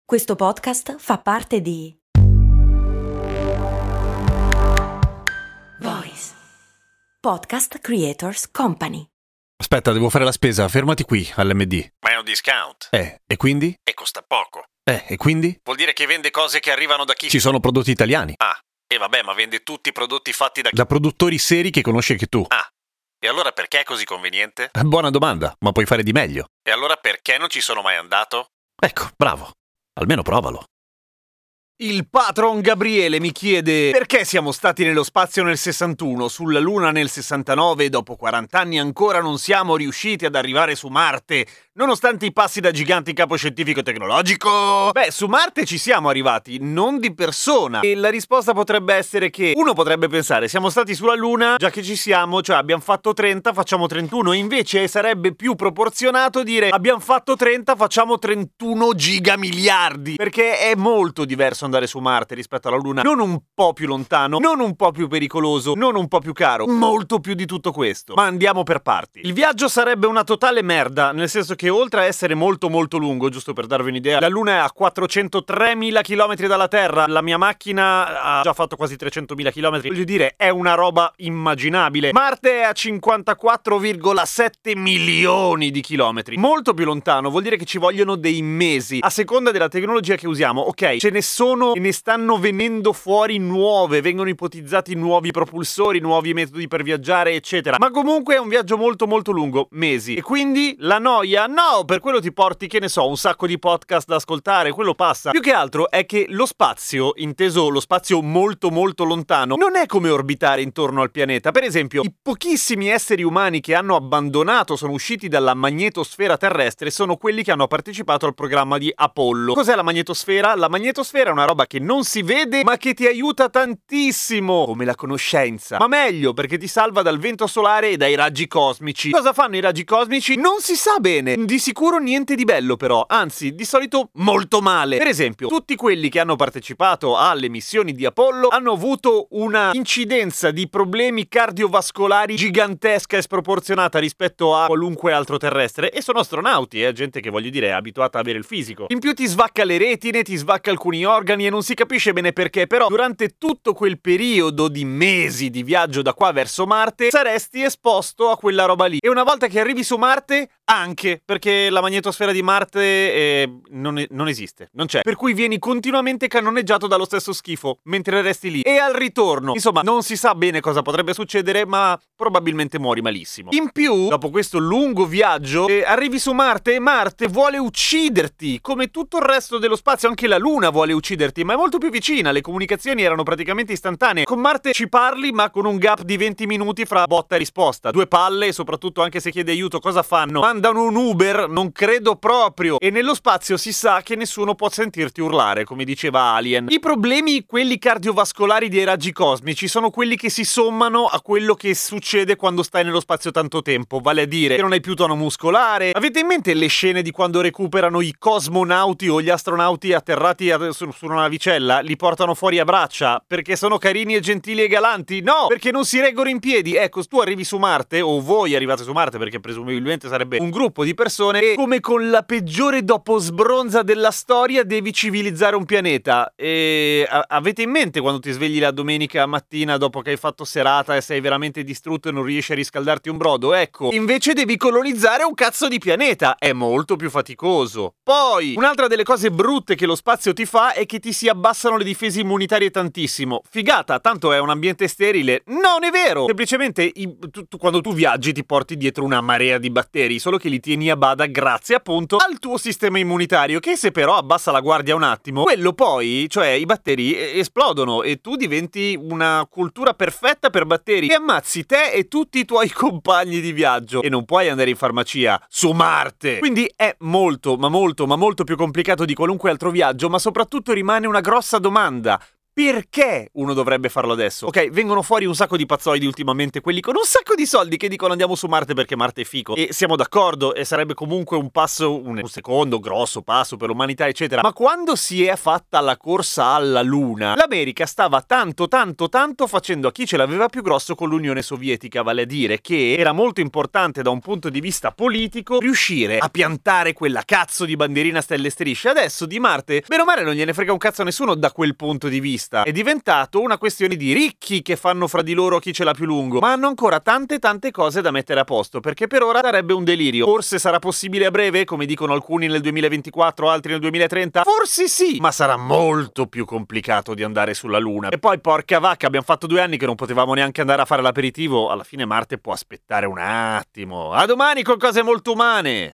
Questo podcast fa parte di Voice Podcast Creators Company. Aspetta, devo fare la spesa, fermati qui all'MD. Ma è un discount. E quindi? E costa poco. E quindi? Vuol dire che vende cose che arrivano da chi? Ci sono prodotti italiani. Ah, e vabbè, ma vende tutti i prodotti fatti da chi? Da produttori seri che conosci anche tu. Ah, e allora perché è così conveniente? Buona domanda, ma puoi fare di meglio. E allora perché non ci sono mai andato? Ecco, bravo. Almeno provalo. Il patron Gabriele mi chiede perché siamo stati nello spazio nel 61, sulla Luna nel 69 e dopo 40 anni ancora non siamo riusciti ad arrivare su Marte, nonostante i passi da gigante in campo scientifico e tecnologico. Beh, su Marte ci siamo arrivati, non di persona. E la risposta potrebbe essere che uno potrebbe pensare, siamo stati sulla Luna, già che ci siamo, cioè abbiamo fatto 30, facciamo 31. Invece sarebbe più proporzionato dire abbiamo fatto 30, facciamo 31 gigamiliardi. Perché è molto diverso andare su Marte rispetto alla Luna, non un po' più lontano, non un po' più pericoloso, non un po' più caro, molto più di tutto questo. Ma andiamo per parti. Il viaggio sarebbe una totale merda, nel senso che oltre a essere molto molto lungo, giusto per darvi un'idea, la Luna è a 403.000 km dalla Terra, la mia macchina ha già fatto quasi 300.000 km, voglio dire, è una roba immaginabile. Marte è a 54,7 milioni di chilometri, molto più lontano, vuol dire che ci vogliono dei mesi, a seconda della tecnologia che usiamo. Ok, ce ne sono e ne stanno venendo fuori nuove, vengono ipotizzati nuovi propulsori, nuovi metodi per viaggiare, eccetera. Ma comunque è un viaggio molto molto lungo, mesi. E quindi la noia? No, per quello ti porti, che ne so, un sacco di podcast da ascoltare, quello passa. Più che altro è che lo spazio, inteso lo spazio molto molto lontano, non è come orbitare intorno al pianeta. Per esempio, i pochissimi esseri umani che hanno abbandonato, sono usciti dalla magnetosfera terrestre, sono quelli che hanno partecipato al programma di Apollo. Cos'è la magnetosfera? La magnetosfera è una roba che non si vede ma che ti aiuta tantissimo, come la conoscenza. Ma meglio, perché ti salva dal vento solare e dai raggi cosmici. Cosa fanno i raggi cosmici? Non si sa bene. Di sicuro niente di bello però, anzi, di solito molto male. Per esempio, tutti quelli che hanno partecipato alle missioni di Apollo hanno avuto una incidenza di problemi cardiovascolari gigantesca e sproporzionata rispetto a qualunque altro terrestre, e sono astronauti, gente che, voglio dire, è abituata a avere il fisico. In più ti svacca le retine, ti svacca alcuni organi e non si capisce bene perché, però durante tutto quel periodo di mesi di viaggio da qua verso Marte saresti esposto a quella roba lì. E una volta che arrivi su Marte, anche, perché la magnetosfera di Marte non esiste, non c'è. Per cui vieni continuamente cannoneggiato dallo stesso schifo mentre resti lì. E al ritorno, insomma, non si sa bene cosa potrebbe succedere, ma probabilmente muori malissimo. In più, dopo questo lungo viaggio, arrivi su Marte e Marte vuole ucciderti, come tutto il resto dello spazio. Anche la Luna vuole ucciderti, ma è molto più vicina, le comunicazioni erano praticamente istantanee. Con Marte ci parli, ma con un gap di 20 minuti fra botta e risposta. Due palle, e soprattutto anche se chiedi aiuto cosa fanno? Mandano un Uber? Non credo proprio. E nello spazio si sa che nessuno può sentirti urlare, come diceva Alien. I problemi, quelli cardiovascolari dei raggi cosmici, sono quelli che si sommano a quello che succede quando stai nello spazio tanto tempo, vale a dire che non hai più tono muscolare. Avete in mente le scene di quando recuperano i cosmonauti o gli astronauti atterrati su una navicella? Li portano fuori a braccia perché sono carini e gentili e galanti? No, perché non si reggono in piedi. Ecco, tu arrivi su Marte, o voi arrivate su Marte, perché presumibilmente sarebbe un gruppo di persone, e come con la peggiore doposbronza della storia devi civilizzare un pianeta. E avete in mente quando ti svegli la domenica mattina dopo che hai fatto serata e sei veramente distrutto e non riesci a riscaldarti un brodo? Ecco, invece devi colonizzare un cazzo di pianeta. È molto più faticoso. Poi, un'altra delle cose brutte che lo spazio ti fa è che ti si abbassano le difese immunitarie tantissimo. Figata, tanto è un ambiente sterile. Non è vero! Semplicemente quando tu viaggi ti porti dietro una marea di batteri, solo che li tieni a bada grazie appunto al tuo sistema immunitario, che se però abbassa la guardia un attimo, quello poi, cioè i batteri esplodono e tu diventi una cultura perfetta per batteri e ammazzi te e tutti i tuoi compagni di viaggio. E non puoi andare in farmacia su Marte. Quindi è molto, ma molto, ma molto più complicato di qualunque altro viaggio, ma soprattutto rimane una grossa domanda. perché uno dovrebbe farlo adesso? Ok, vengono fuori un sacco di pazzoidi ultimamente, quelli con un sacco di soldi che dicono andiamo su Marte perché Marte è fico. E siamo d'accordo, e sarebbe comunque un passo, un secondo grosso passo per l'umanità, eccetera. Ma quando si è fatta la corsa alla Luna, l'America stava tanto facendo a chi ce l'aveva più grosso con l'Unione Sovietica, vale a dire che era molto importante da un punto di vista politico riuscire a piantare quella cazzo di bandierina stelle strisce. Adesso di Marte, bene o male, non gliene frega un cazzo a nessuno da quel punto di vista. È diventato una questione di ricchi che fanno fra di loro chi ce l'ha più lungo, ma hanno ancora tante cose da mettere a posto, perché per ora sarebbe un delirio. Forse sarà possibile a breve, come dicono alcuni nel 2024, altri nel 2030? Forse sì, ma sarà molto più complicato di andare sulla Luna. E poi, porca vacca, abbiamo fatto 2 anni che non potevamo neanche andare a fare l'aperitivo. Alla fine Marte può aspettare un attimo. A domani con cose molto umane!